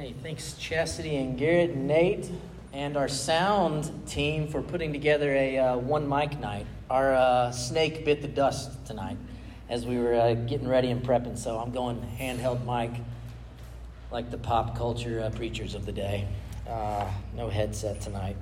Hey, thanks Chastity and Garrett and Nate and our sound team for putting together a one mic night. Our snake bit the dust tonight as we were getting ready and prepping, so I'm going handheld mic like the pop culture preachers of the day. No headset tonight.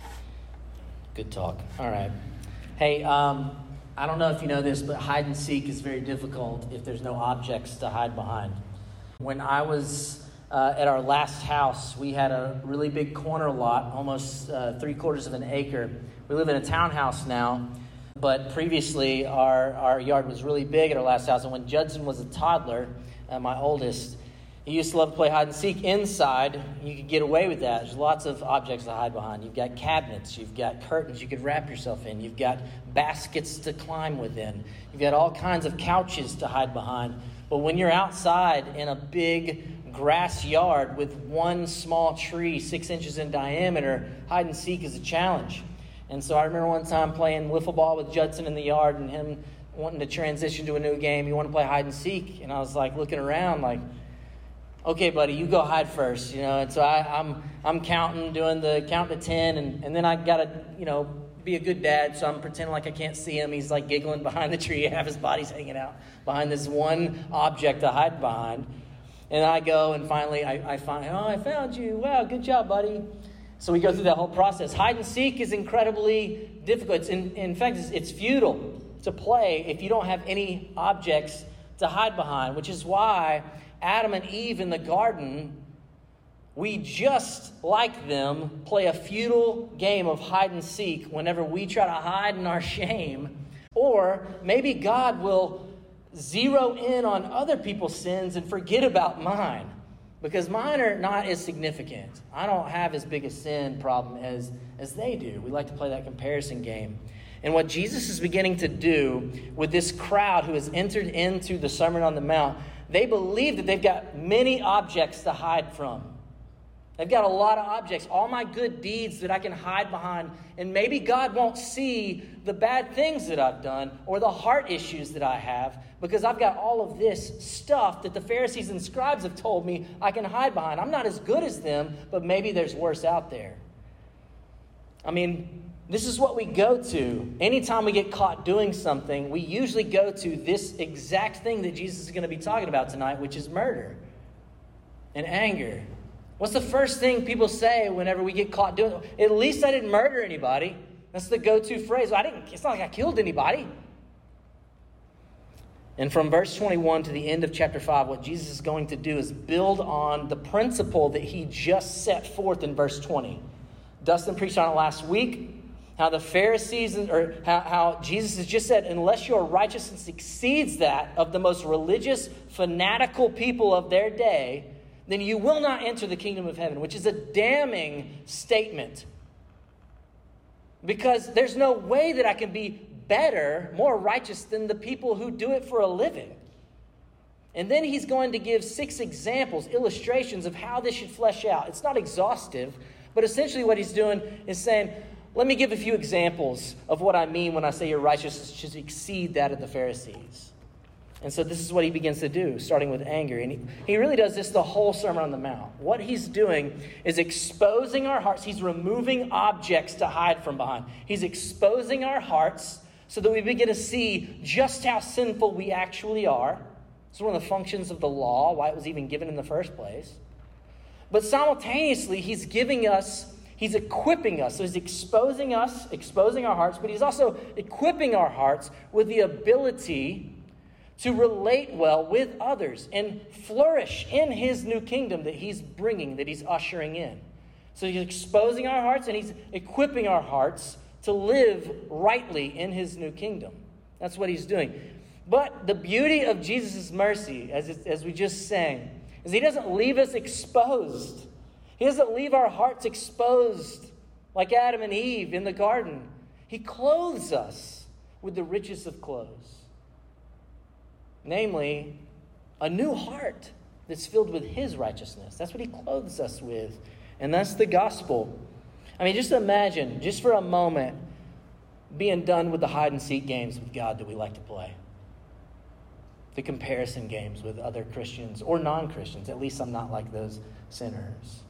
Good talk. All right. Hey, I don't know if you know this, but hide and seek is very difficult if there's no objects to hide behind. When I was at our last house, we had a really big corner lot, almost 3/4 of an acre. We live in a townhouse now, but previously our yard was really big at our last house. And when Judson was a toddler, my oldest, he used to love to play hide and seek inside. You could get away with that. There's lots of objects to hide behind. You've got cabinets. You've got curtains you could wrap yourself in. You've got baskets to climb within. You've got all kinds of couches to hide behind. But when you're outside in a big grass yard with one small tree 6 inches in diameter, hide and seek is a challenge. And so I remember one time playing wiffle ball with Judson in the yard and him wanting to transition to a new game. He wanted to play hide and seek. And I was like looking around like, okay, buddy, you go hide first, And so I'm counting, doing the count to 10, and then I gotta, be a good dad. So I'm pretending like I can't see him. He's like giggling behind the tree. Half his body's hanging out behind this one object to hide behind. And I go and finally I find, I found you. Wow, good job, buddy. So we go through that whole process. Hide and seek is incredibly difficult. In fact, it's futile to play if you don't have any objects to hide behind, which is why Adam and Eve in the garden, we just like them play a futile game of hide and seek whenever we try to hide in our shame. Or maybe God will zero in on other people's sins and forget about mine, because mine are not as significant. I don't have as big a sin problem as they do. We like to play that comparison game. And what Jesus is beginning to do with this crowd who has entered into the Sermon on the Mount, they believe that they've got many objects to hide from. They've got a lot of objects, all my good deeds that I can hide behind. And maybe God won't see the bad things that I've done or the heart issues that I have, because I've got all of this stuff that the Pharisees and scribes have told me I can hide behind. I'm not as good as them, but maybe there's worse out there. This is what we go to. Anytime we get caught doing something, we usually go to this exact thing that Jesus is going to be talking about tonight, which is murder and anger. What's the first thing people say whenever we get caught doing it? At least I didn't murder anybody. That's the go-to phrase. It's not like I killed anybody. And from verse 21 to the end of chapter 5, what Jesus is going to do is build on the principle that he just set forth in verse 20. Dustin preached on it last week. How the Pharisees, or how Jesus has just said, unless your righteousness exceeds that of the most religious, fanatical people of their day, then you will not enter the kingdom of heaven, which is a damning statement. Because there's no way that I can be better, more righteous than the people who do it for a living. And then he's going to give 6 examples, illustrations of how this should flesh out. It's not exhaustive, but essentially what he's doing is saying, let me give a few examples of what I mean when I say your righteousness should exceed that of the Pharisees. And so this is what he begins to do, starting with anger. And he really does this the whole Sermon on the Mount. What he's doing is exposing our hearts. He's removing objects to hide from behind. He's exposing our hearts so that we begin to see just how sinful we actually are. It's one of the functions of the law, why it was even given in the first place. But simultaneously, he's equipping us. So he's exposing us, exposing our hearts, but he's also equipping our hearts with the ability to relate well with others and flourish in his new kingdom that he's bringing, that he's ushering in. So he's exposing our hearts and he's equipping our hearts to live rightly in his new kingdom. That's what he's doing. But the beauty of Jesus' mercy, as we just sang, is he doesn't leave us exposed. He doesn't leave our hearts exposed like Adam and Eve in the garden. He clothes us with the richest of clothes. Namely, a new heart that's filled with his righteousness. That's what he clothes us with. And that's the gospel. Just imagine, just for a moment, being done with the hide and seek games with God that we like to play. The comparison games with other Christians or non-Christians. At least I'm not like those sinners.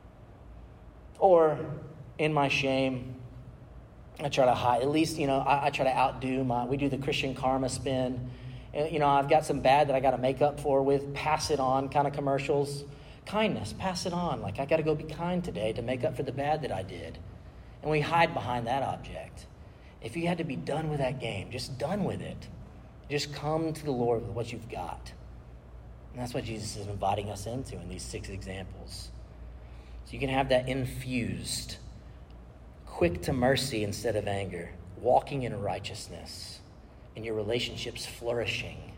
Or in my shame, I try to hide. At least, I try to outdo we do the Christian karma spin. And, I've got some bad that I got to make up for with pass it on kind of commercials. Kindness, pass it on. Like, I got to go be kind today to make up for the bad that I did. And we hide behind that object. If you had to be done with that game, just done with it. Just come to the Lord with what you've got. And that's what Jesus is inviting us into in these 6 examples. So you can have that infused, quick to mercy instead of anger, walking in righteousness, and your relationships flourishing,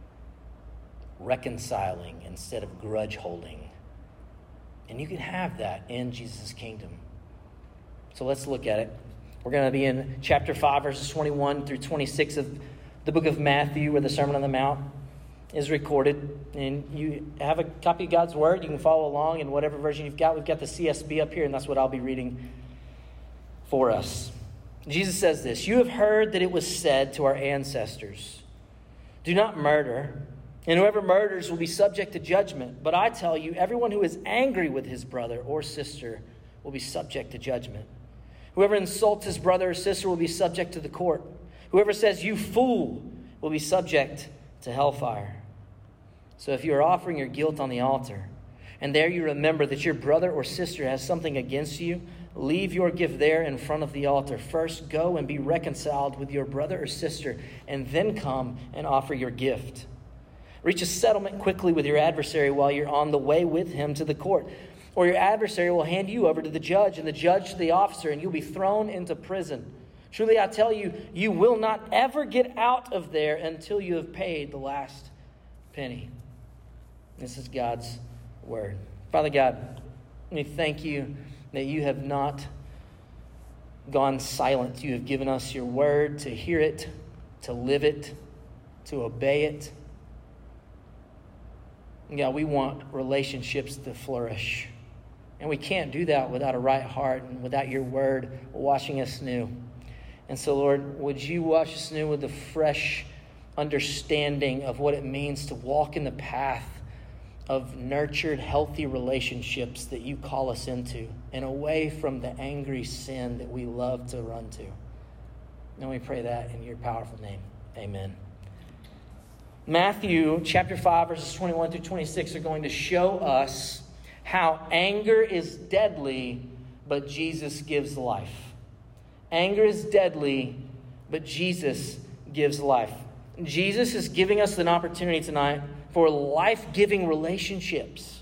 reconciling instead of grudge holding. And you can have that in Jesus' kingdom. So let's look at it. We're going to be in chapter 5, verses 21 through 26 of the book of Matthew, where the Sermon on the Mount is recorded. And you have a copy of God's Word. You can follow along in whatever version you've got. We've got the CSB up here, and that's what I'll be reading for us. Jesus says this, "You have heard that it was said to our ancestors, 'Do not murder, and whoever murders will be subject to judgment. But I tell you, everyone who is angry with his brother or sister will be subject to judgment. Whoever insults his brother or sister will be subject to the court. Whoever says, 'You fool,' will be subject to hellfire. So if you are offering your guilt on the altar, and there you remember that your brother or sister has something against you, leave your gift there in front of the altar. First go and be reconciled with your brother or sister, and then come and offer your gift. Reach a settlement quickly with your adversary while you're on the way with him to the court. Or your adversary will hand you over to the judge, and the judge to the officer, and you'll be thrown into prison. Truly, I tell you, you will not ever get out of there until you have paid the last penny." This is God's word. Father God, we thank you that you have not gone silent. You have given us your word to hear it, to live it, to obey it. And God, we want relationships to flourish. And we can't do that without a right heart and without your word washing us new. And so, Lord, would you wash us new with a fresh understanding of what it means to walk in the path of nurtured, healthy relationships that you call us into, and away from the angry sin that we love to run to. And we pray that in your powerful name. Amen. Matthew chapter 5, verses 21 through 26 are going to show us how anger is deadly, but Jesus gives life. Anger is deadly, but Jesus gives life. Jesus is giving us an opportunity tonight for life-giving relationships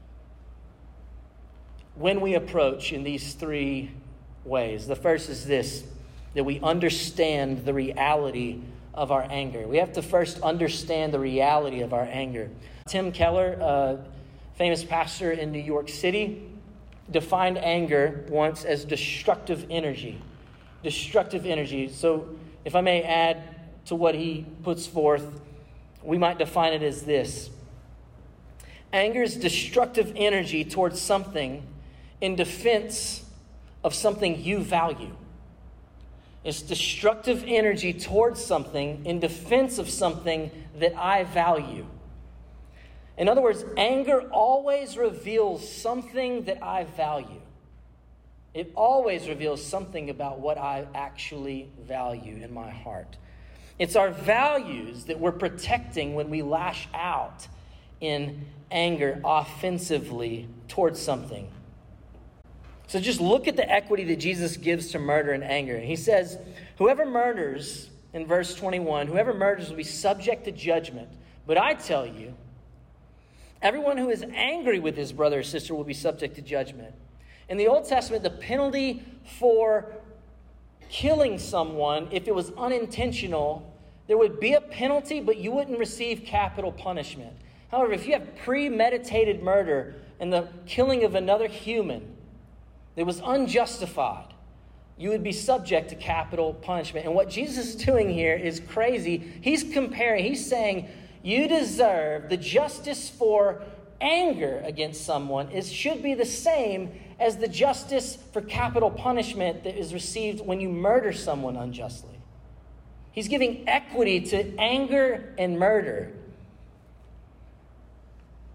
when we approach in these 3 ways. The first is this, that we understand the reality of our anger. We have to first understand the reality of our anger. Tim Keller, a famous pastor in New York City, defined anger once as destructive energy. Destructive energy. So if I may add to what he puts forth, we might define it as this. Anger is destructive energy towards something in defense of something you value. It's destructive energy towards something in defense of something that I value. In other words, anger always reveals something that I value. It always reveals something about what I actually value in my heart. It's our values that we're protecting when we lash out in anger offensively towards something. So just look at the equity that Jesus gives to murder and anger. He says, whoever murders, in verse 21, whoever murders will be subject to judgment. But I tell you, everyone who is angry with his brother or sister will be subject to judgment. In the Old Testament, the penalty for killing someone, if it was unintentional, there would be a penalty, but you wouldn't receive capital punishment. However, if you have premeditated murder and the killing of another human that was unjustified, you would be subject to capital punishment. And what Jesus is doing here is crazy. He's saying, you deserve the justice for anger against someone should be the same as the justice for capital punishment that is received when you murder someone unjustly. He's giving equity to anger and murder.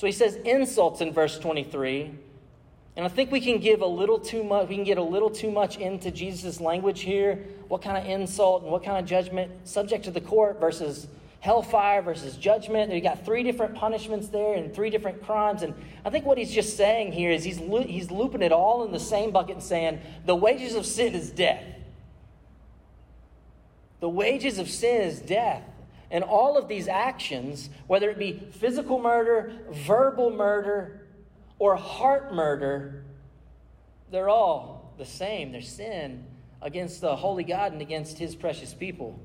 So he says insults in verse 23. And I think we can give a little too much. We can get a little too much into Jesus' language here. What kind of insult and what kind of judgment? Subject to the court versus hellfire versus judgment. You got 3 different punishments there and 3 different crimes. And I think what he's just saying here is he's looping it all in the same bucket and saying the wages of sin is death. The wages of sin is death. And all of these actions, whether it be physical murder, verbal murder, or heart murder, they're all the same. They're sin against the holy God and against his precious people.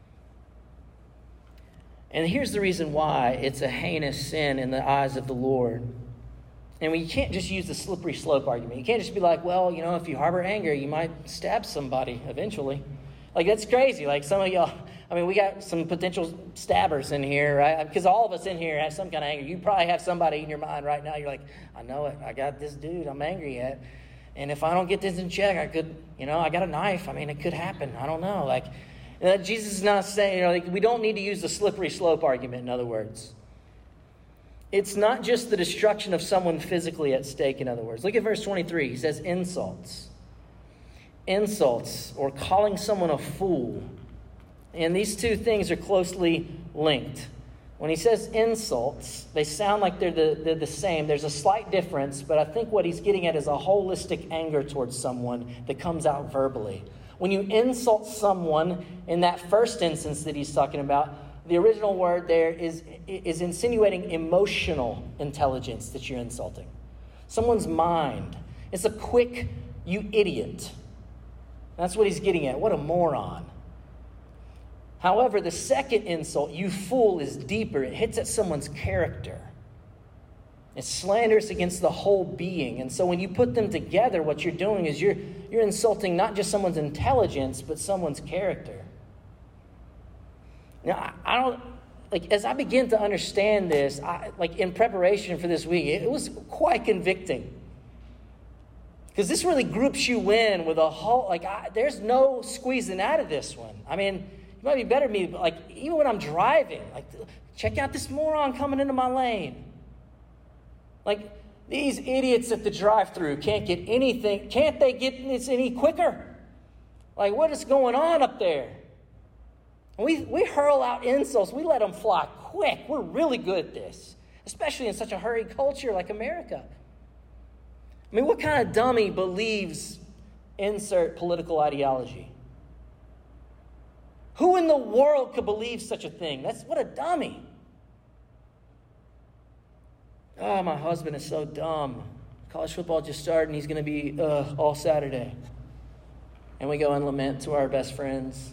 And here's the reason why it's a heinous sin in the eyes of the Lord. And you can't just use the slippery slope argument. You can't just be like, well, if you harbor anger, you might stab somebody eventually. Like, that's crazy. Like, some of y'all, we got some potential stabbers in here, right? Because all of us in here have some kind of anger. You probably have somebody in your mind right now. You're like, I know it. I got this dude I'm angry at. And if I don't get this in check, I could, I got a knife. it could happen. I don't know. Jesus is not saying, we don't need to use the slippery slope argument, in other words. It's not just the destruction of someone physically at stake, in other words. Look at verse 23. He says insults. Insults, or calling someone a fool. And these two things are closely linked. When he says insults, they sound like they're the same. There's a slight difference, but I think what he's getting at is a holistic anger towards someone that comes out verbally. When you insult someone in that first instance that he's talking about, the original word there is insinuating emotional intelligence that you're insulting. Someone's mind. It's a quick, you idiot. That's what he's getting at. What a moron. However, the second insult, you fool, is deeper. It hits at someone's character. It's slanderous against the whole being. And so when you put them together, what you're doing is you're insulting not just someone's intelligence, but someone's character. Now, I don't, as I begin to understand this, in preparation for this week, it was quite convicting. Because this really groups you in with a whole, there's no squeezing out of this one. It might be better me, even when I'm driving, check out this moron coming into my lane. These idiots at the drive-thru can't get anything, can't they get this any quicker? What is going on up there? We hurl out insults, we let them fly quick. We're really good at this, especially in such a hurried culture like America. What kind of dummy believes insert political ideology? Who in the world could believe such a thing? What a dummy. Oh, my husband is so dumb. College football just started and he's going to be all Saturday. And we go and lament to our best friends.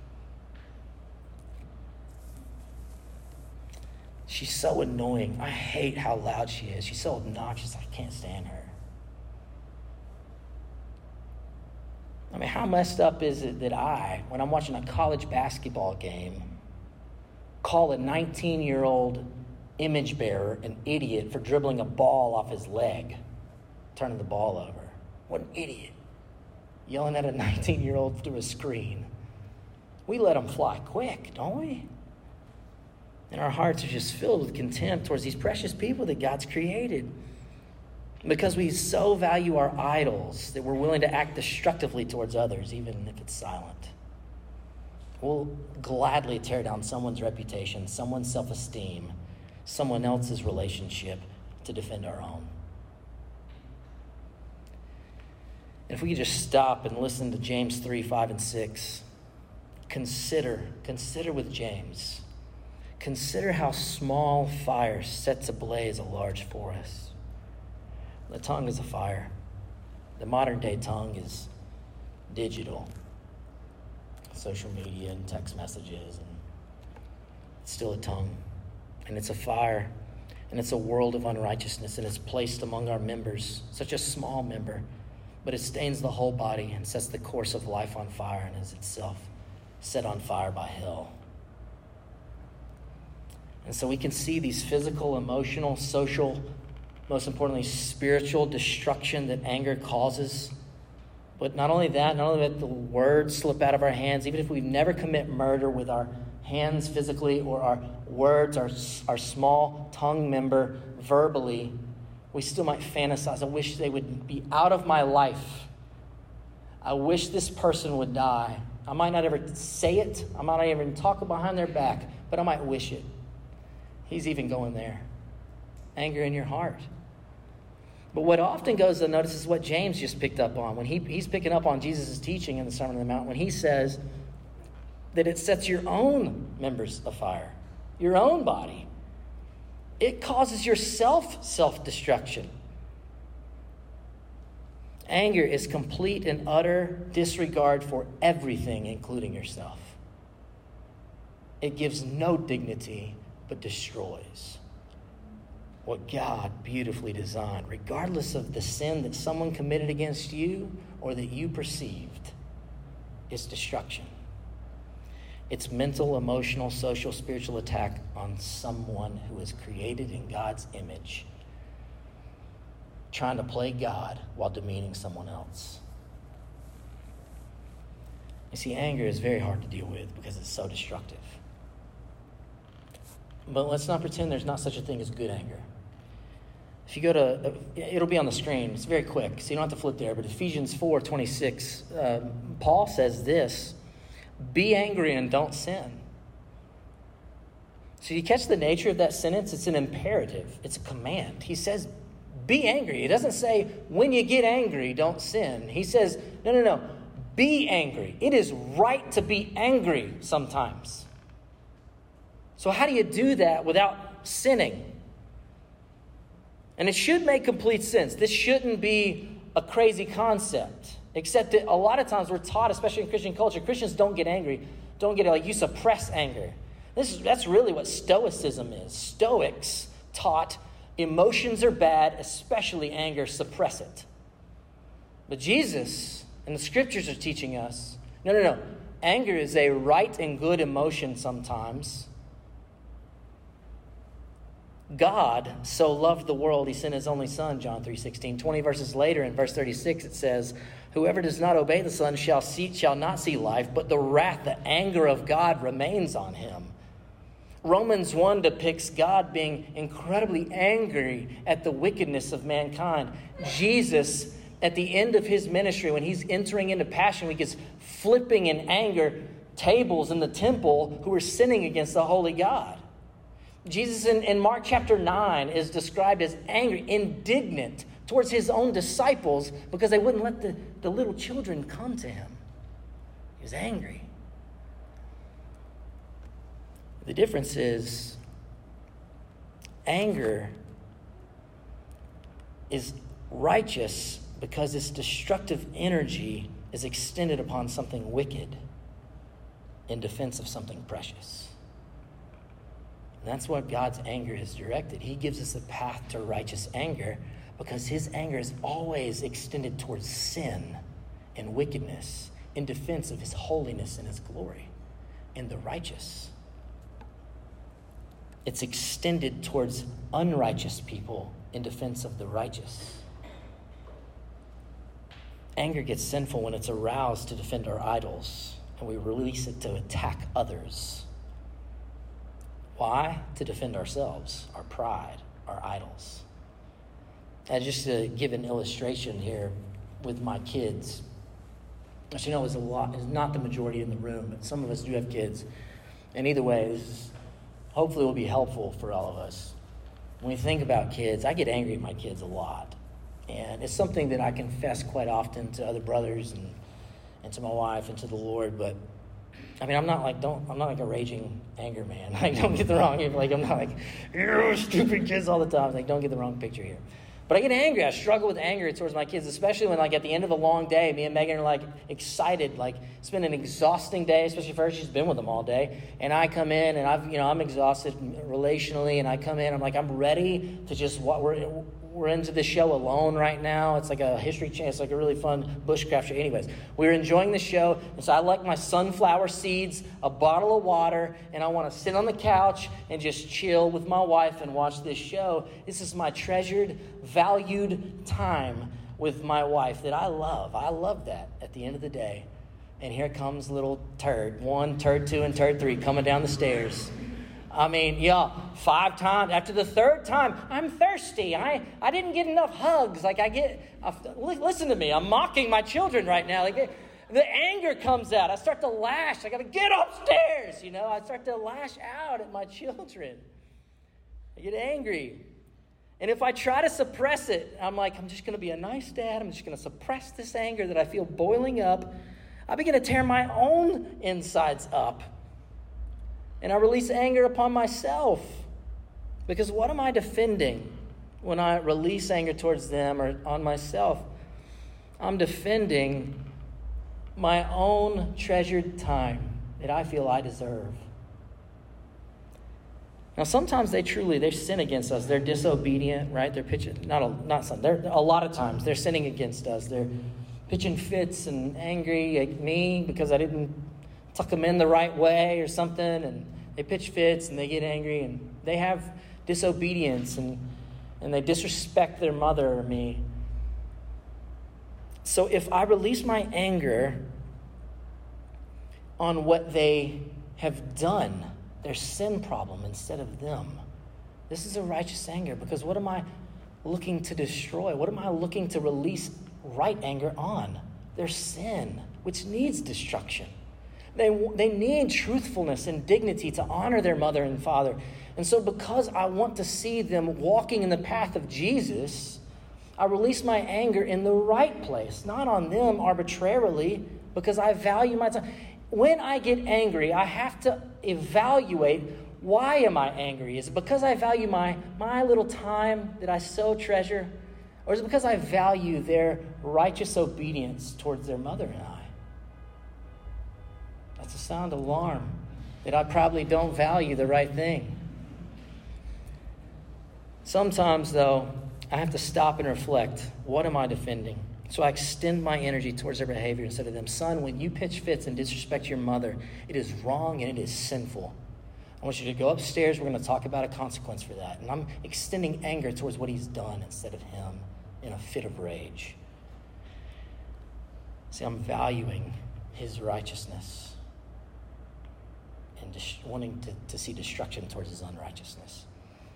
She's so annoying. I hate how loud she is. She's so obnoxious. I can't stand her. How messed up is it that when I'm watching a college basketball game, call a 19-year-old image bearer an idiot for dribbling a ball off his leg, turning the ball over? What an idiot. Yelling at a 19-year-old through a screen. We let them fly quick, don't we? And our hearts are just filled with contempt towards these precious people that God's created. Because we so value our idols that we're willing to act destructively towards others, even if it's silent. We'll gladly tear down someone's reputation, someone's self-esteem, someone else's relationship to defend our own. And if we could just stop and listen to James 3, 5, and 6. Consider with James. Consider how small fire sets ablaze a large forest. The tongue is a fire. The modern day tongue is digital. Social media and text messages. And it's still a tongue. And it's a fire. And it's a world of unrighteousness. And it's placed among our members. Such a small member. But it stains the whole body and sets the course of life on fire and is itself set on fire by hell. And so we can see these physical, emotional, social, most importantly, spiritual destruction that anger causes. But not only that the words slip out of our hands, even if we never commit murder with our hands physically or our words, our small tongue member verbally, we still might fantasize. I wish they would be out of my life. I wish this person would die. I might not ever say it. I might not even talk behind their back, but I might wish it. He's even going there. Anger in your heart. But what often goes unnoticed is what James just picked up on. When he's picking up on Jesus' teaching in the Sermon on the Mount, when he says that it sets your own members afire, your own body. It causes yourself self-destruction. Anger is complete and utter disregard for everything, including yourself. It gives no dignity, but destroys what God beautifully designed, regardless of the sin that someone committed against you or that you perceived. It's destruction. It's mental, emotional, social, spiritual attack on someone who is created in God's image, trying to play God while demeaning someone else. You see, anger is very hard to deal with because it's so destructive. But let's not pretend there's not such a thing as good anger. If you go to, it'll be on the screen. It's very quick, so you don't have to flip there. But Ephesians 4:26, Paul says this, be angry and don't sin. So you catch the nature of that sentence? It's an imperative. It's a command. He says, be angry. He doesn't say, when you get angry, don't sin. He says, no. Be angry. It is right to be angry sometimes. So how do you do that without sinning? And it should make complete sense. This shouldn't be a crazy concept. Except that a lot of times we're taught, especially in Christian culture, Christians don't get angry. Don't get it, like you suppress anger. That's really what Stoicism is. Stoics taught emotions are bad, especially anger, suppress it. But Jesus and the scriptures are teaching us, no. Anger is a right and good emotion sometimes. God so loved the world, he sent his only son, John 3:16. 20 verses later, in verse 36, it says, whoever does not obey the Son shall not see life, but the wrath, the anger of God remains on him. Romans 1 depicts God being incredibly angry at the wickedness of mankind. Jesus, at the end of his ministry, when he's entering into Passion Week, is flipping in anger tables in the temple who were sinning against the holy God. Jesus in Mark chapter 9 is described as angry, indignant towards his own disciples because they wouldn't let the little children come to him. He was angry. The difference is anger is righteous because its destructive energy is extended upon something wicked in defense of something precious. And that's what God's anger is directed. He gives us a path to righteous anger because his anger is always extended towards sin and wickedness in defense of his holiness and his glory in the righteous. It's extended towards unrighteous people in defense of the righteous. Anger gets sinful when it's aroused to defend our idols, and we release it to attack others. Why? To defend ourselves, our pride, our idols. And just to give an illustration here with my kids. As you know, it's not the majority in the room, but some of us do have kids. And either way, this hopefully will be helpful for all of us. When we think about kids, I get angry at my kids a lot. And it's something that I confess quite often to other brothers and to my wife and to the Lord. But I mean, I'm not like a raging anger man. Like, don't get the wrong. Like, I'm not like, you stupid kids all the time. Like, don't get the wrong picture here. But I get angry. I struggle with anger towards my kids, especially when, like, at the end of a long day, me and Megan are, like, excited. Like, it's been an exhausting day, especially for her. She's been with them all day. And I come in, and I'm exhausted relationally. And I come in, I'm ready to just, we're into the show alone right now. It's like a history channel. It's like a really fun bushcraft show. Anyways, we're enjoying the show. And so I like my sunflower seeds, a bottle of water, and I want to sit on the couch and just chill with my wife and watch this show. This is my treasured, valued time with my wife that I love. I love that at the end of the day. And here comes little turd 1, turd 2, and turd 3 coming down the stairs. I mean, yeah, 5 times. After the 3rd time, I'm thirsty. I didn't get enough hugs. Listen to me. I'm mocking my children right now. The anger comes out. I start to lash. I got to get upstairs. I start to lash out at my children. I get angry. And if I try to suppress it, I'm just going to be a nice dad. I'm just going to suppress this anger that I feel boiling up. I begin to tear my own insides up. And I release anger upon myself. Because what am I defending when I release anger towards them or on myself? I'm defending my own treasured time that I feel I deserve. Now, sometimes they sin against us. They're disobedient, right? They're pitching, a lot of times they're sinning against us. They're pitching fits and angry at me because I didn't tuck them in the right way or something. And they pitch fits and they get angry and they have disobedience and they disrespect their mother or me. So if I release my anger on what they have done, their sin problem instead of them, this is a righteous anger, because what am I looking to destroy? What am I looking to release right anger on? Their sin, which needs destruction. They need truthfulness and dignity to honor their mother and father. And so because I want to see them walking in the path of Jesus, I release my anger in the right place, not on them arbitrarily, because I value my time. When I get angry, I have to evaluate, why am I angry? Is it because I value my little time that I so treasure? Or is it because I value their righteous obedience towards their mother and I? That's a sound alarm that I probably don't value the right thing. Sometimes, though, I have to stop and reflect. What am I defending? So I extend my energy towards their behavior instead of them. Son, when you pitch fits and disrespect your mother, it is wrong and it is sinful. I want you to go upstairs. We're going to talk about a consequence for that. And I'm extending anger towards what he's done instead of him in a fit of rage. See, I'm valuing his righteousness and wanting to see destruction towards his unrighteousness.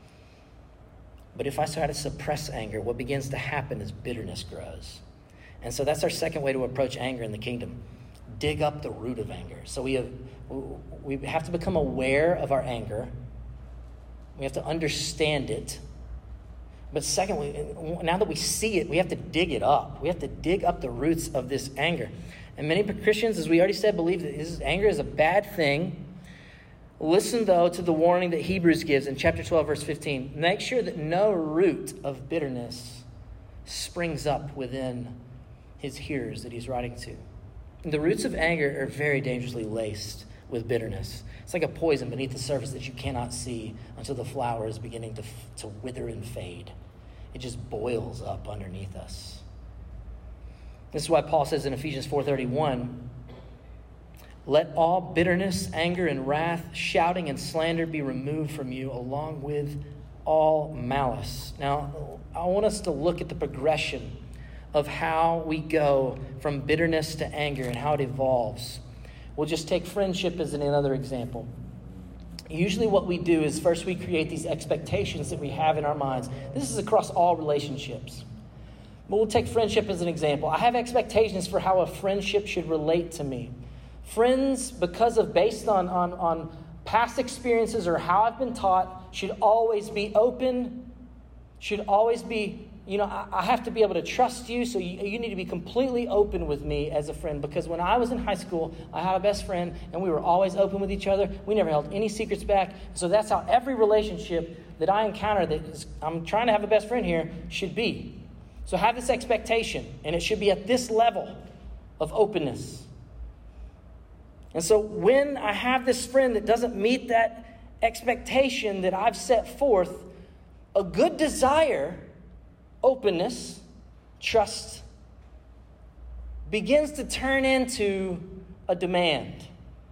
But if I try to suppress anger, what begins to happen is bitterness grows. And so that's our second way to approach anger in the kingdom. Dig up the root of anger. So we have to become aware of our anger. We have to understand it. But secondly, now that we see it, we have to dig it up. We have to dig up the roots of this anger. And many Christians, as we already said, believe that anger is a bad thing. Listen, though, to the warning that Hebrews gives in chapter 12, verse 15. Make sure that no root of bitterness springs up within his hearers that he's writing to. And the roots of anger are very dangerously laced with bitterness. It's like a poison beneath the surface that you cannot see until the flower is beginning to wither and fade. It just boils up underneath us. This is why Paul says in Ephesians 4:31, let all bitterness, anger, and wrath, shouting and slander be removed from you, along with all malice. Now, I want us to look at the progression of how we go from bitterness to anger and how it evolves. We'll just take friendship as another example. Usually what we do is first we create these expectations that we have in our minds. This is across all relationships. But we'll take friendship as an example. I have expectations for how a friendship should relate to me. Friends, based on past experiences or how I've been taught, should always be open, should always be, I have to be able to trust you, so you need to be completely open with me as a friend. Because when I was in high school, I had a best friend, and we were always open with each other. We never held any secrets back. So that's how every relationship that I encounter I'm trying to have a best friend here should be. So have this expectation, and it should be at this level of openness. And so when I have this friend that doesn't meet that expectation that I've set forth, a good desire, openness, trust, begins to turn into a demand.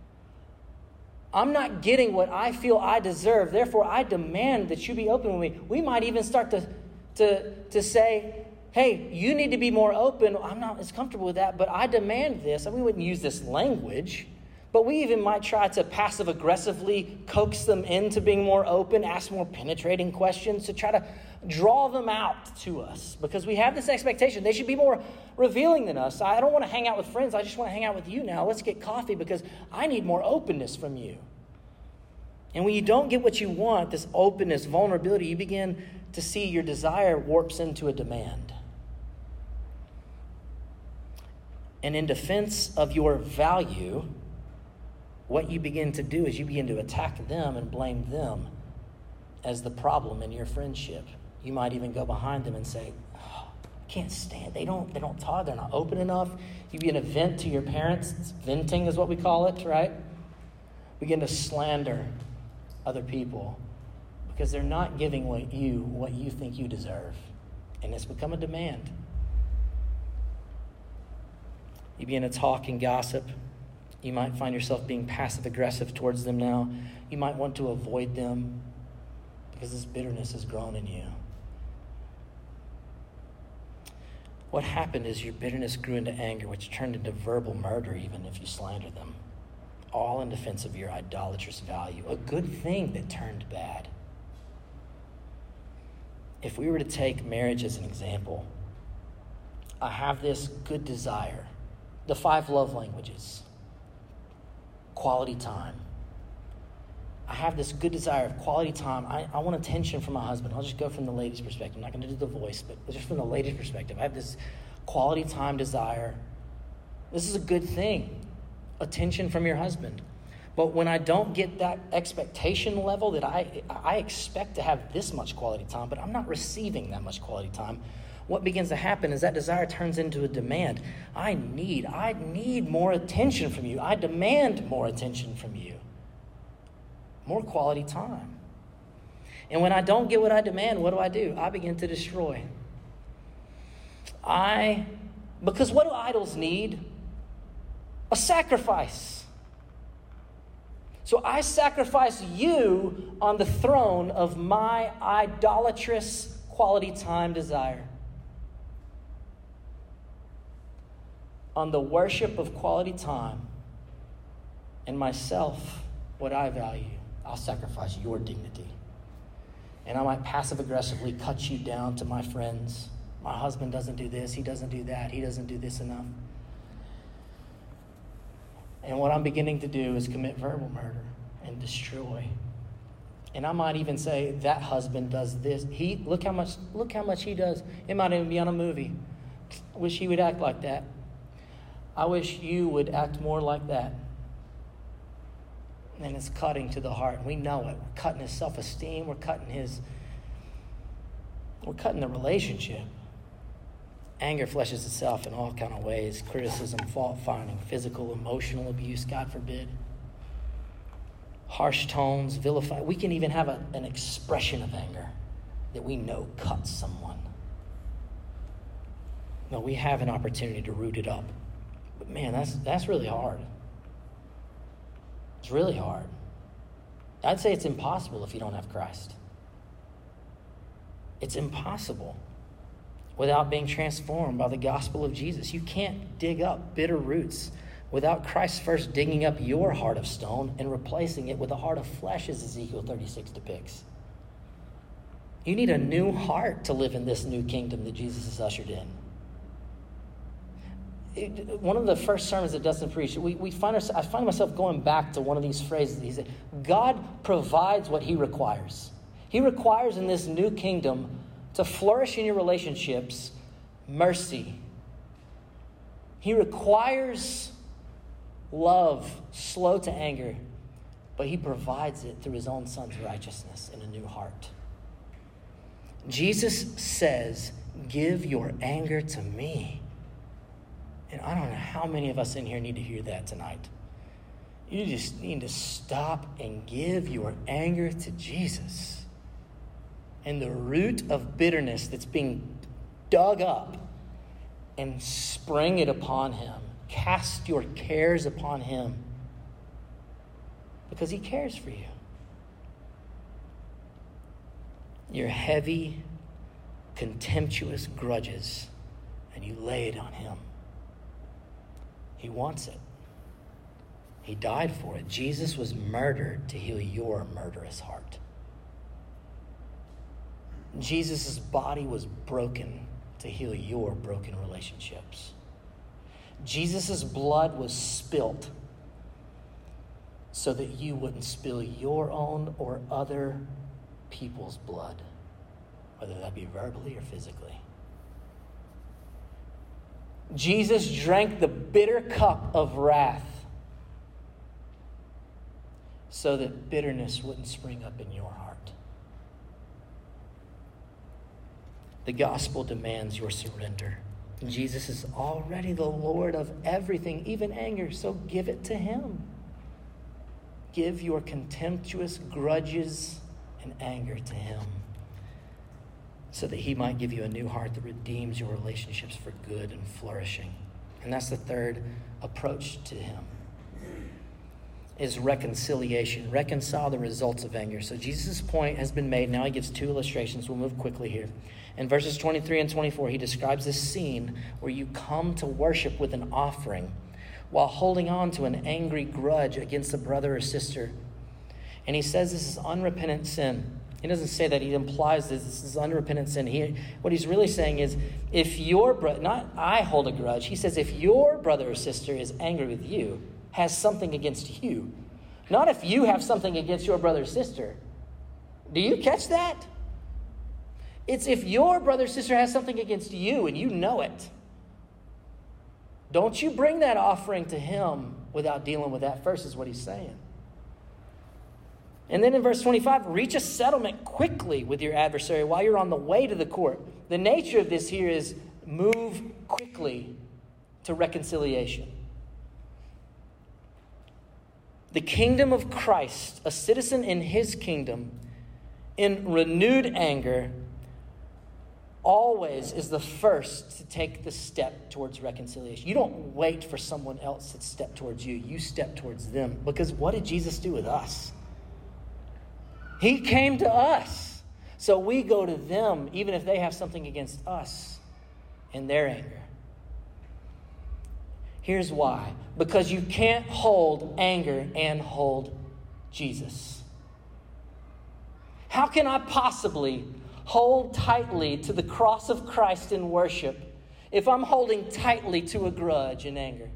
I'm not getting what I feel I deserve, therefore I demand that you be open with me. We might even start to say, hey, you need to be more open. I'm not as comfortable with that, but I demand this. And we wouldn't use this language. But we even might try to passive-aggressively coax them into being more open, ask more penetrating questions to try to draw them out to us, because we have this expectation they should be more revealing than us. I don't want to hang out with friends. I just want to hang out with you now. Let's get coffee because I need more openness from you. And when you don't get what you want, this openness, vulnerability, you begin to see your desire warps into a demand. And in defense of your value, what you begin to do is you begin to attack them and blame them as the problem in your friendship. You might even go behind them and say, oh, I can't stand, they don't talk, they're not open enough. You begin to vent to your parents. Venting is what we call it, right? Begin to slander other people because they're not giving what you think you deserve. And it's become a demand. You begin to talk and gossip. You might find yourself being passive-aggressive towards them now. You might want to avoid them because this bitterness has grown in you. What happened is your bitterness grew into anger, which turned into verbal murder even if you slander them. All in defense of your idolatrous value. A good thing that turned bad. If we were to take marriage as an example, I have this good desire. The 5 love languages. Quality time. I have this good desire of quality time. I want attention from my husband. I'll just go from the lady's perspective. I'm not going to do the voice, but just from the lady's perspective. I have this quality time desire. This is a good thing. Attention from your husband. But when I don't get that expectation level that I expect to have this much quality time, but I'm not receiving that much quality time, what begins to happen is that desire turns into a demand. I need more attention from you. I demand more attention from you. More quality time. And when I don't get what I demand, what do? I begin to destroy. Because what do idols need? A sacrifice. So I sacrifice you on the throne of my idolatrous quality time desire. On the worship of quality time and myself, what I value, I'll sacrifice your dignity. And I might passive-aggressively cut you down to my friends. My husband doesn't do this, he doesn't do that, he doesn't do this enough. And what I'm beginning to do is commit verbal murder and destroy. And I might even say, that husband does this. Look how much he does. It might even be on a movie. I wish he would act like that. I wish you would act more like that. And it's cutting to the heart. We know it. We're cutting his self-esteem. We're cutting the relationship. Anger fleshes itself in all kind of ways. Criticism, fault-finding, physical, emotional abuse, God forbid. Harsh tones, vilify. We can even have an expression of anger that we know cuts someone. No, we have an opportunity to root it up. But man, that's really hard. It's really hard. I'd say it's impossible if you don't have Christ. It's impossible without being transformed by the gospel of Jesus. You can't dig up bitter roots without Christ first digging up your heart of stone and replacing it with a heart of flesh, as Ezekiel 36 depicts. You need a new heart to live in this new kingdom that Jesus has ushered in. One of the first sermons that Dustin preached, I find myself going back to one of these phrases. He said, God provides what he requires. He requires in this new kingdom to flourish in your relationships, mercy. He requires love, slow to anger, but he provides it through his own son's righteousness in a new heart. Jesus says, give your anger to me. And I don't know how many of us in here need to hear that tonight. You just need to stop and give your anger to Jesus. And the root of bitterness that's being dug up, and spring it upon him. Cast your cares upon him. Because he cares for you. Your heavy, contemptuous grudges, and you lay it on him. He wants it. He died for it. Jesus was murdered to heal your murderous heart. Jesus' body was broken to heal your broken relationships. Jesus' blood was spilt so that you wouldn't spill your own or other people's blood, whether that be verbally or physically. Jesus drank the bitter cup of wrath so that bitterness wouldn't spring up in your heart. The gospel demands your surrender. Jesus is already the Lord of everything, even anger, so give it to him. Give your contemptuous grudges and anger to him so that he might give you a new heart that redeems your relationships for good and flourishing. And that's the third approach to him, is reconciliation. Reconcile the results of anger. So Jesus' point has been made. Now he gives two illustrations. We'll move quickly here. In verses 23 and 24, he describes this scene where you come to worship with an offering while holding on to an angry grudge against a brother or sister. And he says this is unrepentant sin. He doesn't say that. He implies that this is unrepentant sin. What he's really saying is, if your brother, not I hold a grudge, he says if your brother or sister is angry with you, has something against you, not if you have something against your brother or sister. Do you catch that? It's if your brother or sister has something against you and you know it. Don't you bring that offering to him without dealing with that first, is what he's saying. And then in verse 25, reach a settlement quickly with your adversary while you're on the way to the court. The nature of this here is move quickly to reconciliation. The kingdom of Christ, a citizen in his kingdom, in renewed anger, always is the first to take the step towards reconciliation. You don't wait for someone else to step towards you. You step towards them. Because what did Jesus do with us? He came to us. So we go to them, even if they have something against us in their anger. Here's why. Because you can't hold anger and hold Jesus. How can I possibly hold tightly to the cross of Christ in worship if I'm holding tightly to a grudge and anger?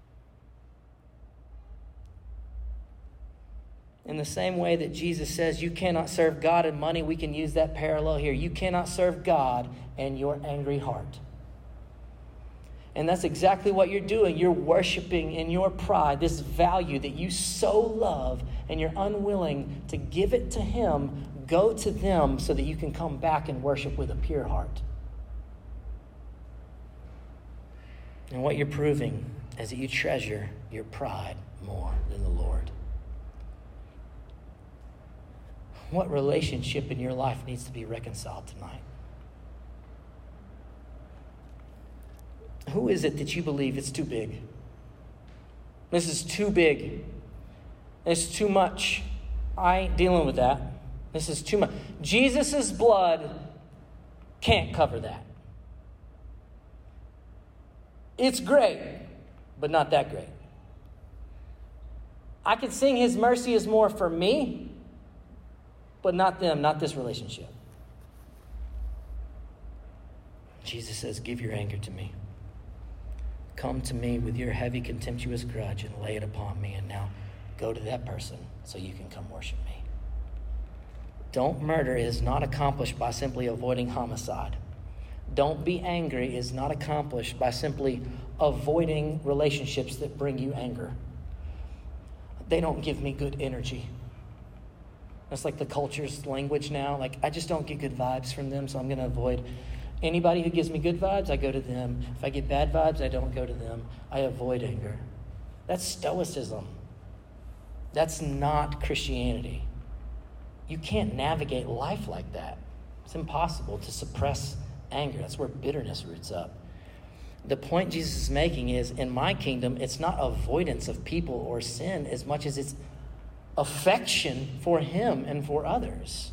In the same way that Jesus says you cannot serve God and money, we can use that parallel here. You cannot serve God and your angry heart. And that's exactly what you're doing. You're worshiping in your pride this value that you so love, and you're unwilling to give it to him. Go to them so that you can come back and worship with a pure heart. And what you're proving is that you treasure your pride more than the Lord. What relationship in your life needs to be reconciled tonight? Who is it that you believe it's too big? This is too big. It's too much. I ain't dealing with that. This is too much. Jesus' blood can't cover that. It's great, but not that great. I could sing his mercy is more for me, but not them, not this relationship. Jesus says, give your anger to me. Come to me with your heavy, contemptuous grudge and lay it upon me. And now go to that person so you can come worship me. Don't murder is not accomplished by simply avoiding homicide. Don't be angry is not accomplished by simply avoiding relationships that bring you anger. They don't give me good energy. That's like the culture's language now. Like, I just don't get good vibes from them, so I'm going to avoid anybody who gives me good vibes. I go to them. If I get bad vibes, I don't go to them. I avoid anger. That's stoicism. That's not Christianity. You can't navigate life like that. It's impossible to suppress anger. That's where bitterness roots up. The point Jesus is making is, in my kingdom, it's not avoidance of people or sin as much as it's affection for him and for others.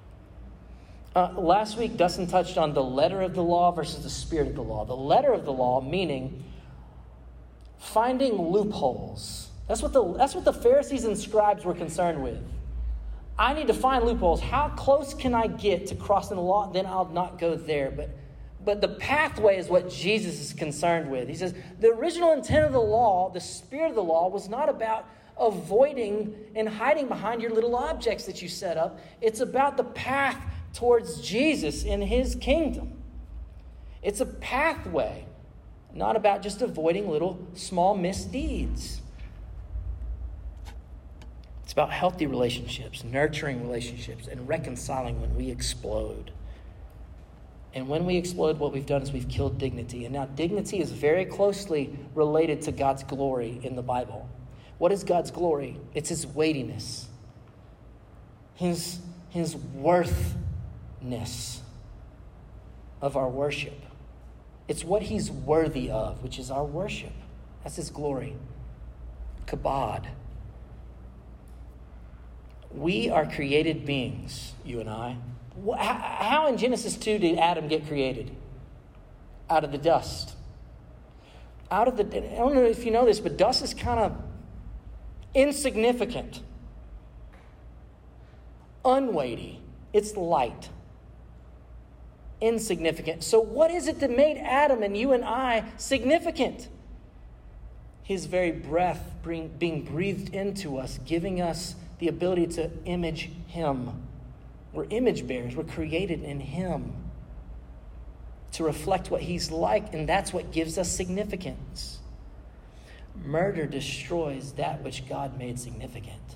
Last week, Dustin touched on the letter of the law versus the spirit of the law. The letter of the law meaning finding loopholes. That's what the Pharisees and scribes were concerned with. I need to find loopholes. How close can I get to crossing the law? Then I'll not go there. But the pathway is what Jesus is concerned with. He says, the original intent of the law, the spirit of the law, was not about avoiding and hiding behind your little objects that you set up. It's about the path towards Jesus in his kingdom. It's a pathway, not about just avoiding little small misdeeds. It's about healthy relationships, nurturing relationships, and reconciling when we explode. And when we explode, what we've done is we've killed dignity. And now dignity is very closely related to God's glory in the Bible. What is God's glory? It's his weightiness, his worthness of our worship. It's what he's worthy of, which is our worship. That's his glory. Kabod. We are created beings, you and I. How in Genesis 2 did Adam get created? Out of the dust. I don't know if you know this, but dust is kind of insignificant, unweighty. It's light. Insignificant. So what is it that made Adam and you and I significant? His very breath being breathed into us, giving us the ability to image him. We're image bearers. We're created in him to reflect what he's like, and that's what gives us significance. Murder destroys that which God made significant.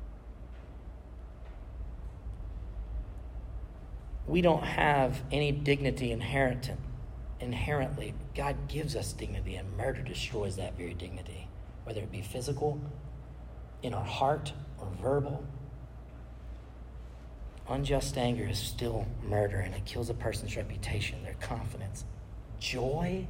We don't have any dignity inherently. God gives us dignity, and murder destroys that very dignity, whether it be physical, in our heart, or verbal. Unjust anger is still murder, and it kills a person's reputation, their confidence, joy,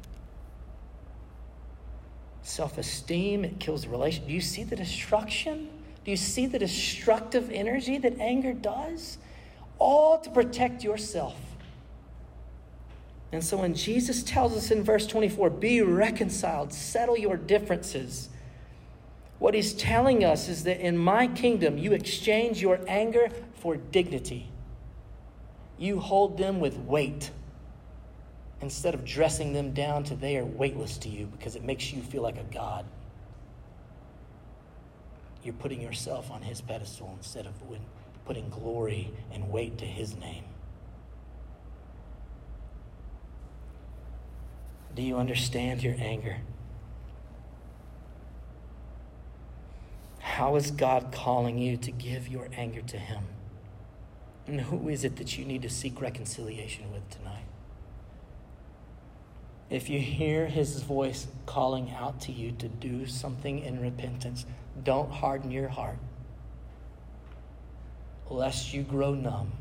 self-esteem. It kills the relation. Do you see the destruction? Do you see the destructive energy that anger does? All to protect yourself. And so when Jesus tells us in verse 24, be reconciled, settle your differences, what he's telling us is that in my kingdom, you exchange your anger for dignity. You hold them with weight instead of dressing them down to they are weightless to you because it makes you feel like a god. You're putting yourself on his pedestal instead of putting glory and weight to his name. Do you understand your anger? How is God calling you to give your anger to him? And who is it that you need to seek reconciliation with tonight? If you hear his voice calling out to you to do something in repentance, don't harden your heart, lest you grow numb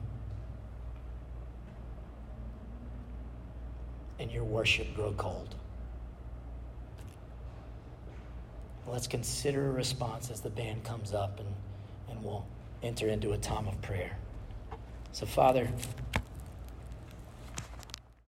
and your worship grow cold. Let's consider a response as the band comes up and we'll enter into a time of prayer. So, Father,